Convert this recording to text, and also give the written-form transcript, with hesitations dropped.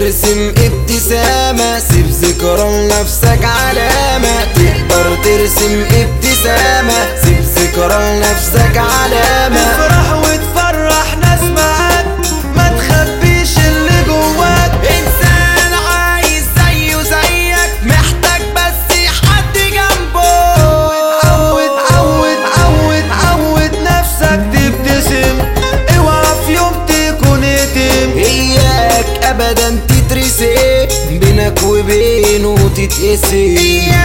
ترسم ابتسامة، سيب ذكرى لنفسك علامة. تقدر ترسم ابتسامة، سيب ذكرى لنفسك علامة. افرح وتفرح ناس معاك، ما تخبيش اللي جواك. انسان عايز زيه زيك، محتاج بس حد جنبه. عود نفسك تبتسم، اوعى في يوم تكون يتيم. اياك ابدا تترسم، بينك وبينه تتقسم.